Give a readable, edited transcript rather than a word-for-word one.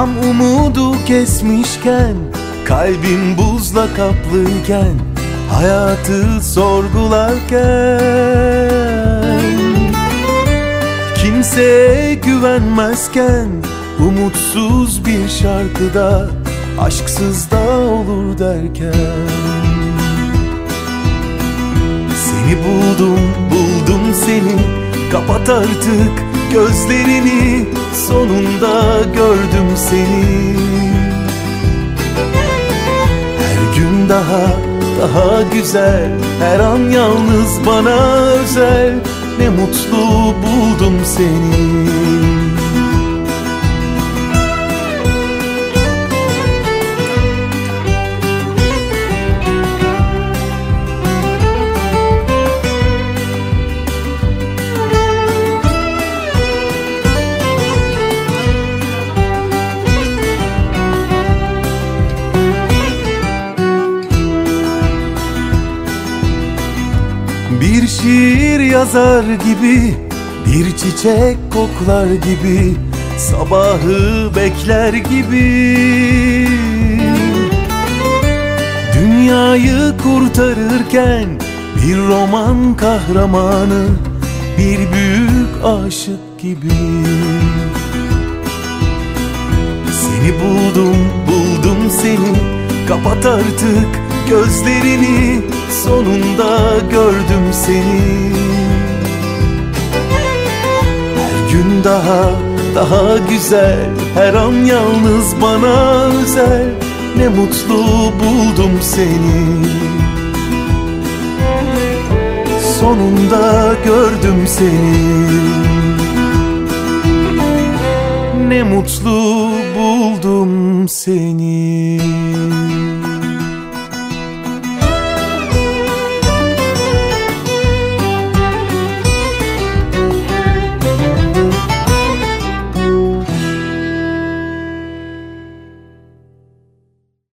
Tam umudu kesmişken, kalbim buzla kaplıyken, hayatı sorgularken, kimseye güvenmezken, umutsuz bir şarkıda aşksız da olur derken, seni buldum, buldum seni. Kapat artık gözlerini, sonunda gördüm seni. Her gün daha güzel, her an yalnız bana özel. Ne mutlu buldum seni. Bir şiir yazar gibi, bir çiçek koklar gibi, sabahı bekler gibi, dünyayı kurtarırken bir roman kahramanı, bir büyük aşık gibi. Seni buldum, buldum seni. Kapat artık gözlerini, sonunda gördüm seni. Her gün daha güzel, her an yalnız bana özel. Ne mutlu buldum seni. Sonunda gördüm seni. Ne mutlu buldum seni.